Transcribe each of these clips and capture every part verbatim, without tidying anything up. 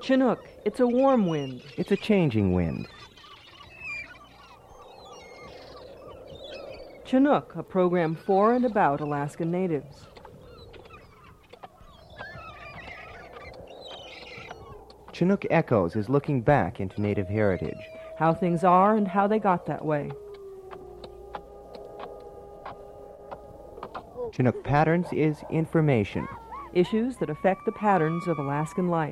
Chinook, it's a warm wind. It's a changing wind. Chinook, a program for and about Alaskan natives. Chinook Echoes is looking back into Native heritage. How things are and how they got that way. Chinook Patterns is information. Issues that affect the patterns of Alaskan life.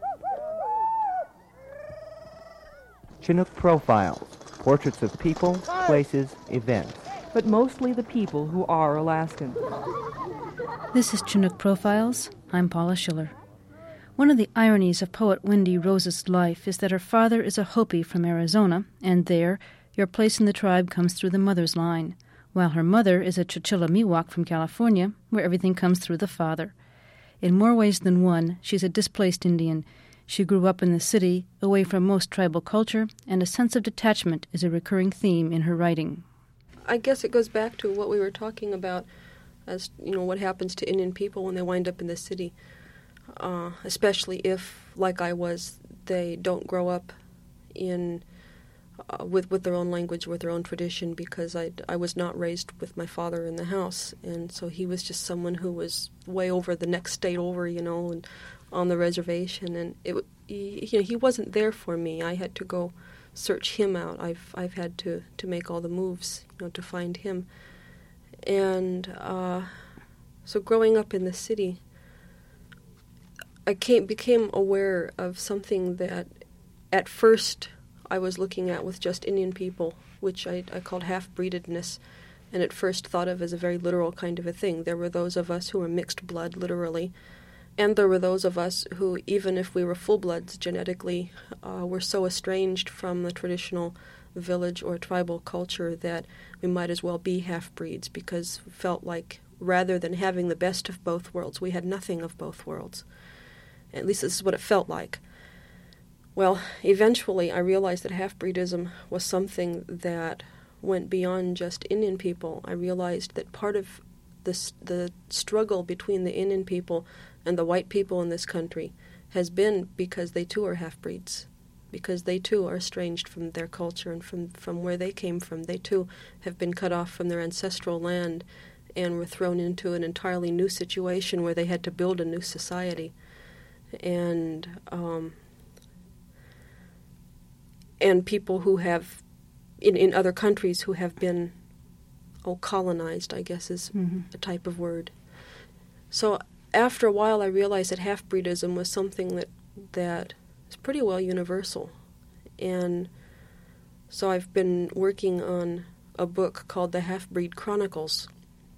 Chinook Profiles, portraits of people, places, events. But mostly the people who are Alaskan. This is Chinook Profiles. I'm Paula Schiller. One of the ironies of poet Wendy Rose's life is that her father is a Hopi from Arizona, and there, your place in the tribe comes through the mother's line, while her mother is a Chicxulub Miwok from California, where everything comes through the father. In more ways than one, she's a displaced Indian. She grew up in the city, away from most tribal culture, and a sense of detachment is a recurring theme in her writing. I guess it goes back to what we were talking about as, you know, what happens to Indian people when they wind up in the city. Uh, especially if, like I was, they don't grow up in uh, with with their own language, with their own tradition, because I I was not raised with my father in the house, and so he was just someone who was way over the next state over, you know, and on the reservation, and it he, you know he wasn't there for me. I had to go search him out. I've I've had to, to make all the moves, you know, to find him, and uh, so growing up in the city, I came, became aware of something that at first I was looking at with just Indian people, which I, I called half-breededness, and at first thought of as a very literal kind of a thing. There were those of us who were mixed blood, literally, and there were those of us who, even if we were full-bloods genetically, uh, were so estranged from the traditional village or tribal culture that we might as well be half-breeds, because we felt like rather than having the best of both worlds, we had nothing of both worlds. At least this is what it felt like. Well, eventually I realized that half-breedism was something that went beyond just Indian people. I realized that part of this, the struggle between the Indian people and the white people in this country has been because they too are half-breeds, because they too are estranged from their culture and from, from where they came from. They too have been cut off from their ancestral land and were thrown into an entirely new situation where they had to build a new society. And um, and people who have, in, in other countries, who have been, oh, colonized, I guess is mm-hmm. a type of word. So after a while I realized that half-breedism was something that, that is pretty well universal. And so I've been working on a book called The Half-Breed Chronicles,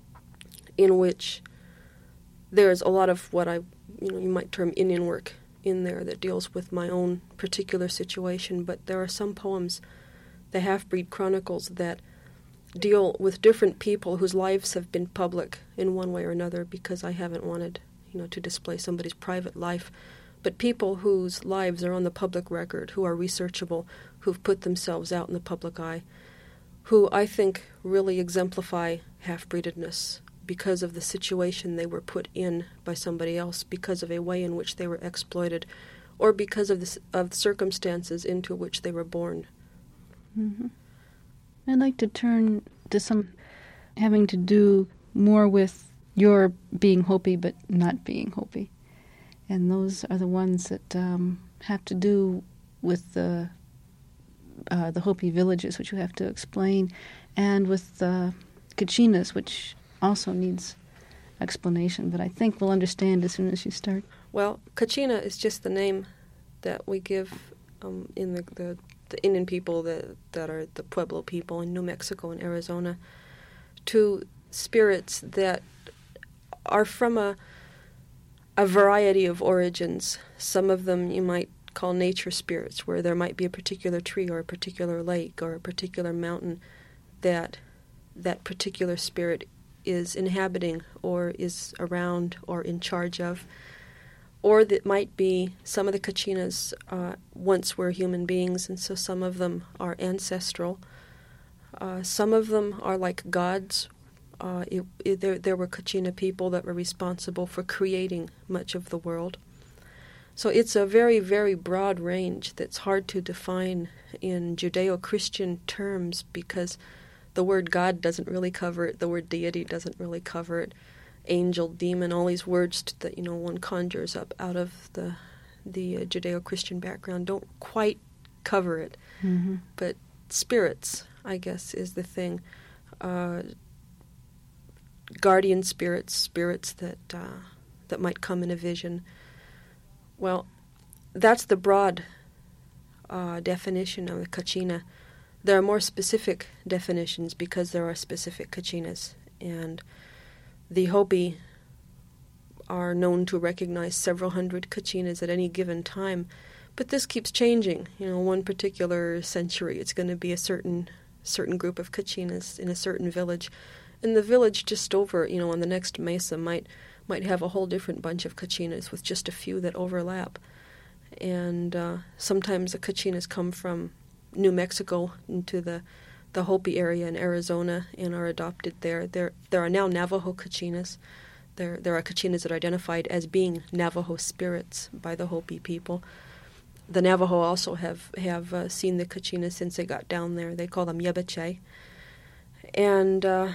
in which there's a lot of what I you know, you might term Indian work in there that deals with my own particular situation, but there are some poems, the Half-Breed Chronicles, that deal with different people whose lives have been public in one way or another, because I haven't wanted, you know, to display somebody's private life, but people whose lives are on the public record, who are researchable, who've put themselves out in the public eye, who I think really exemplify half-breededness, because of the situation they were put in by somebody else, because of a way in which they were exploited, or because of the, of the circumstances into which they were born. Mm-hmm. I'd like to turn to some having to do more with your being Hopi but not being Hopi. And those are the ones that um, have to do with the, uh, the Hopi villages, which you have to explain, and with uh, Kachinas, which also needs explanation, but I think we'll understand as soon as you start. Well, Kachina is just the name that we give um, in the, the, the Indian people that, that are the Pueblo people in New Mexico and Arizona to spirits that are from a, a variety of origins. Some of them you might call nature spirits, where there might be a particular tree or a particular lake or a particular mountain that that particular spirit is inhabiting or is around or in charge of. Or that might be some of the Kachinas uh, once were human beings, and so some of them are ancestral. Uh, some of them are like gods. Uh, it, it, there, there were Kachina people that were responsible for creating much of the world. So it's a very, very broad range that's hard to define in Judeo-Christian terms because the word God doesn't really cover it, the word deity doesn't really cover it, angel, demon, all these words that, you know, one conjures up out of the the uh, Judeo-Christian background don't quite cover it. Mm-hmm. But spirits, I guess, is the thing. Uh, guardian spirits, spirits that uh, that might come in a vision. Well, that's the broad uh, definition of the kachina. There are more specific definitions because there are specific kachinas, and the Hopi are known to recognize several hundred kachinas at any given time, but this keeps changing. You know, one particular century, it's going to be a certain certain group of kachinas in a certain village, and the village just over, you know, on the next mesa might might have a whole different bunch of kachinas with just a few that overlap. And uh, sometimes the kachinas come from New Mexico into the the Hopi area in Arizona and are adopted there. There there are now Navajo kachinas. There there are kachinas that are identified as being Navajo spirits by the Hopi people. The Navajo also have have uh, seen the kachinas since they got down there. They call them Yebeche. And uh,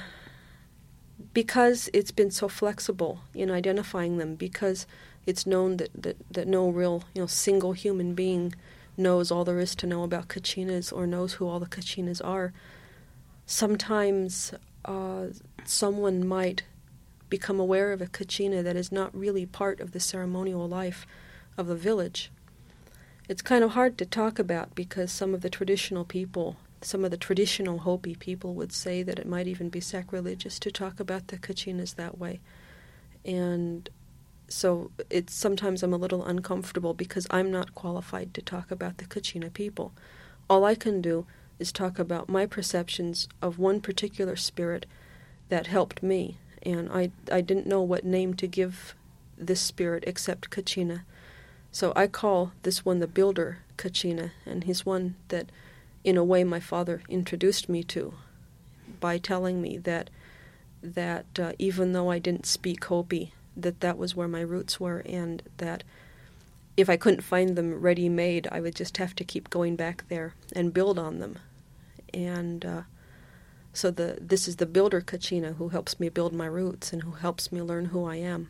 because it's been so flexible in identifying them, because it's known that, that, that no real, you know, single human being knows all there is to know about kachinas or knows who all the kachinas are, sometimes uh, someone might become aware of a kachina that is not really part of the ceremonial life of the village. It's kind of hard to talk about because some of the traditional people, some of the traditional Hopi people would say that it might even be sacrilegious to talk about the kachinas that way. And so it's sometimes I'm a little uncomfortable because I'm not qualified to talk about the kachina people. All I can do is talk about my perceptions of one particular spirit that helped me, and I I didn't know what name to give this spirit except kachina. So I call this one the builder kachina, and he's one that, in a way, my father introduced me to by telling me that that uh, even though I didn't speak Hopi, that that was where my roots were, and that if I couldn't find them ready-made, I would just have to keep going back there and build on them. And uh, so the this is the builder kachina who helps me build my roots and who helps me learn who I am.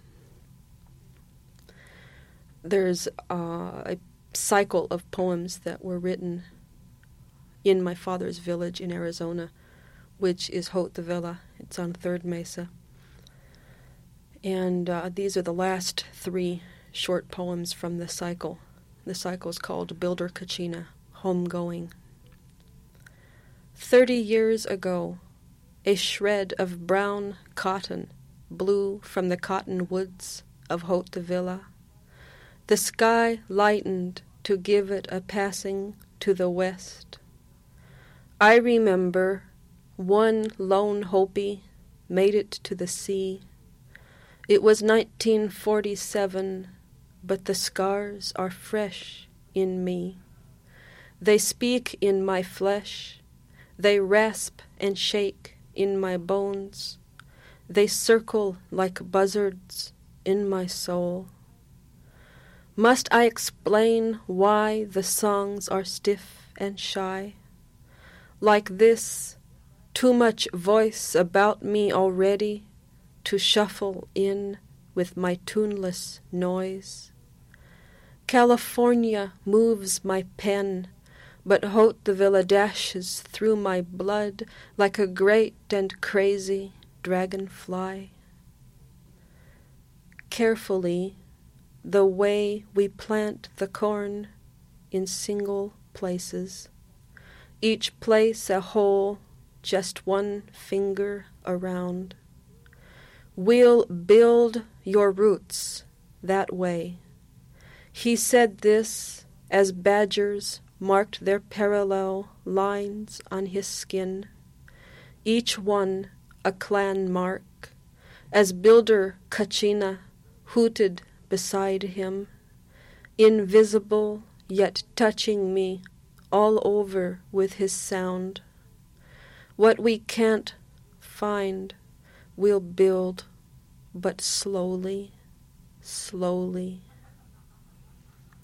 There's uh, a cycle of poems that were written in my father's village in Arizona, which is Haut de Villa. It's on Third Mesa. And uh, these are the last three short poems from the cycle. The cycle is called Builder Kachina, Homegoing. Thirty years ago, a shred of brown cotton blew from the cotton woods of Haut de Villa. The sky lightened to give it a passing to the west. I remember one lone Hopi made it to the sea. It was nineteen forty-seven, but the scars are fresh in me. They speak in my flesh. They rasp and shake in my bones. They circle like buzzards in my soul. Must I explain why the songs are stiff and shy? Like this, too much voice about me already to shuffle in with my tuneless noise. California moves my pen, but Haut de Villa dashes through my blood like a great and crazy dragonfly. Carefully, the way we plant the corn in single places, each place a hole just one finger around. We'll build your roots that way. He said this as badgers marked their parallel lines on his skin, each one a clan mark, as Builder Kachina hooted beside him, invisible yet touching me all over with his sound. What we can't find, we'll build, but slowly, slowly.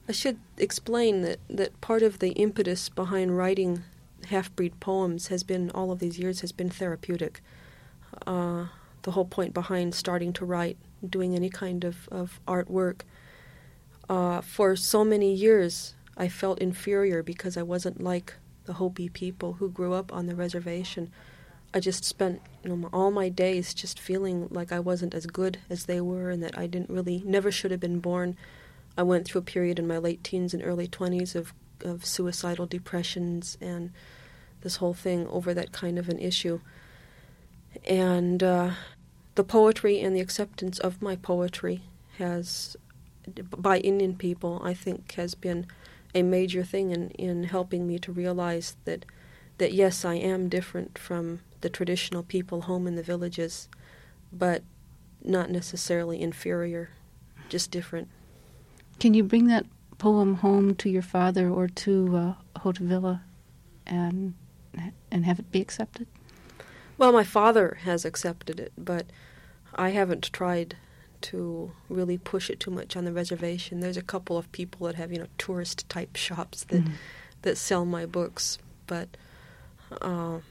I should explain that, that part of the impetus behind writing half-breed poems has been, all of these years, has been therapeutic. Uh, the whole point behind starting to write, doing any kind of, of artwork. Uh, for so many years, I felt inferior because I wasn't like the Hopi people who grew up on the reservation. I just spent, you know, all my days just feeling like I wasn't as good as they were, and that I didn't really, never should have been born. I went through a period in my late teens and early twenties of, of suicidal depressions and this whole thing over that kind of an issue. And uh, the poetry and the acceptance of my poetry has, by Indian people, I think has been a major thing in, in helping me to realize that, that yes, I am different from the traditional people home in the villages, but not necessarily inferior, just different. Can you bring that poem home to your father or to uh, Hauteville and and have it be accepted? Well, my father has accepted it, but I haven't tried to really push it too much on the reservation. There's a couple of people that have, you know, tourist-type shops that mm-hmm. that sell my books, but uh,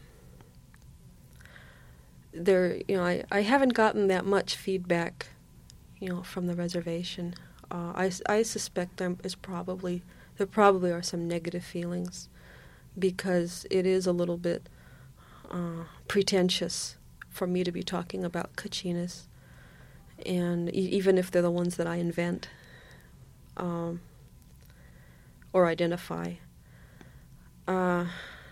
there, you know, I, I haven't gotten that much feedback, you know, from the reservation. Uh, I, I suspect there is probably there probably are some negative feelings because it is a little bit uh, pretentious for me to be talking about Kachinas, and e- even if they're the ones that I invent um, or identify. Uh,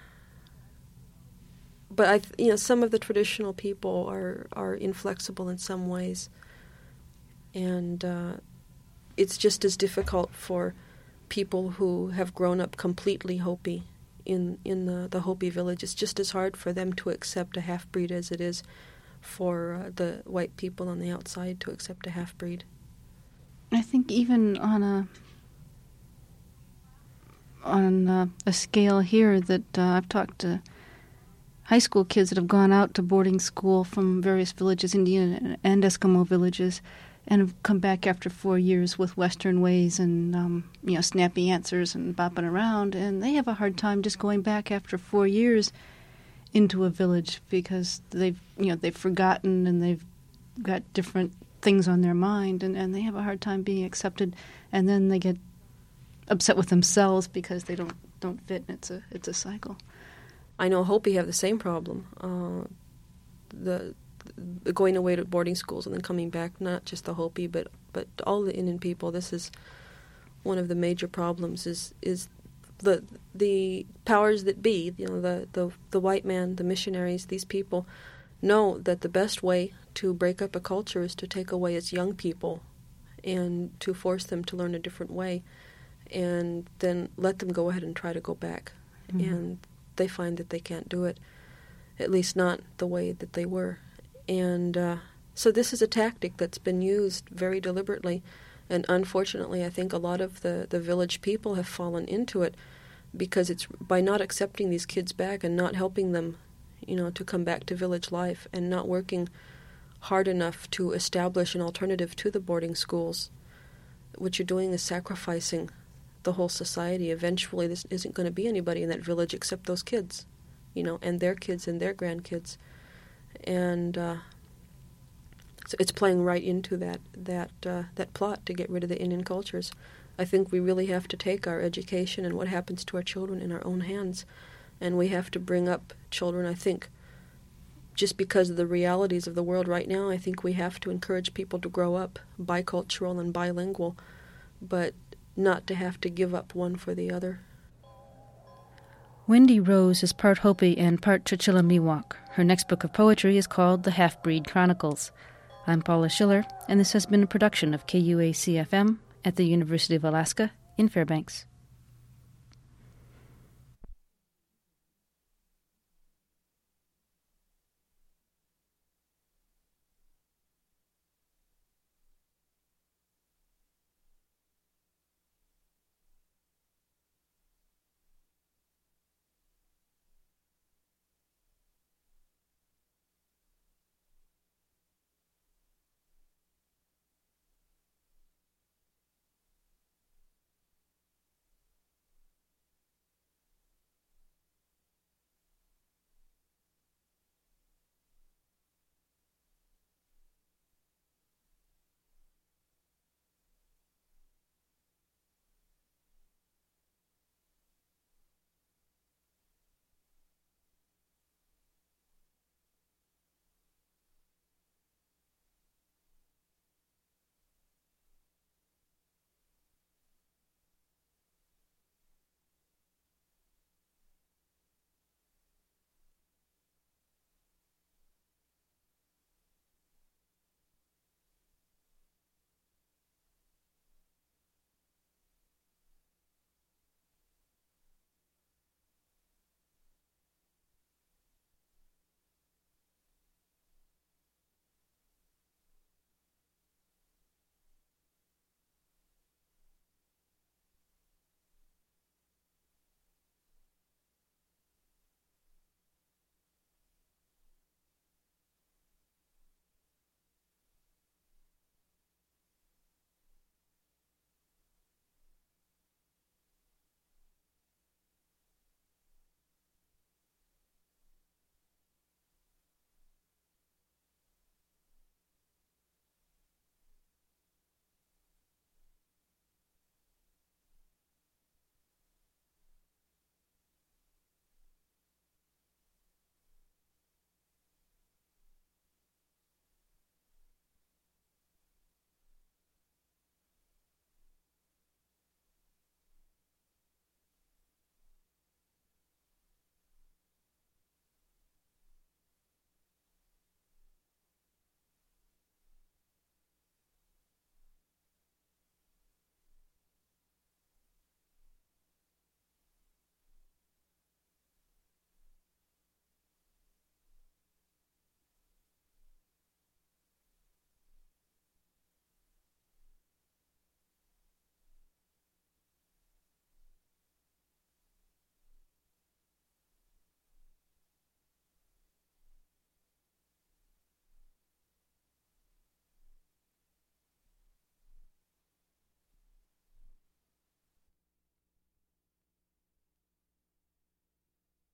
but I, th- you know, some of the traditional people are are inflexible in some ways, and uh, it's just as difficult for people who have grown up completely Hopi in, in the, the Hopi village. It's just as hard for them to accept a half-breed as it is for uh, the white people on the outside to accept a half-breed. I think even on a on a, a scale here that uh, I've talked to high school kids that have gone out to boarding school from various villages, Indian and Eskimo villages, and have come back after four years with Western ways and, um, you know, snappy answers and bopping around. And they have a hard time just going back after four years into a village because they've, you know, they've forgotten and they've got different things on their mind, and, and they have a hard time being accepted. And then they get upset with themselves because they don't, don't fit. And it's a, it's a cycle. I know Hopi have the same problem. Uh, the... going away to boarding schools and then coming back, not just the Hopi, but, but all the Indian people. This is one of the major problems is is the the powers that be, you know, the, the, the white man, the missionaries, these people know that the best way to break up a culture is to take away its young people and to force them to learn a different way and then let them go ahead and try to go back. Mm-hmm. And they find that they can't do it, at least not the way that they were. And uh, so this is a tactic that's been used very deliberately, and unfortunately I think a lot of the, the village people have fallen into it because it's by not accepting these kids back and not helping them, you know, to come back to village life and not working hard enough to establish an alternative to the boarding schools. What you're doing is sacrificing the whole society. Eventually this isn't going to be anybody in that village except those kids, you know, and their kids and their grandkids. And uh, so it's playing right into that that uh, that plot to get rid of the Indian cultures. I think we really have to take our education and what happens to our children in our own hands, and we have to bring up children. I think just because of the realities of the world right now, I think we have to encourage people to grow up bicultural and bilingual, but not to have to give up one for the other. Wendy Rose is part Hopi and part Churchilla Miwok. Her next book of poetry is called The Half-Breed Chronicles. I'm Paula Schiller, and this has been a production of K U A C F M at the University of Alaska in Fairbanks.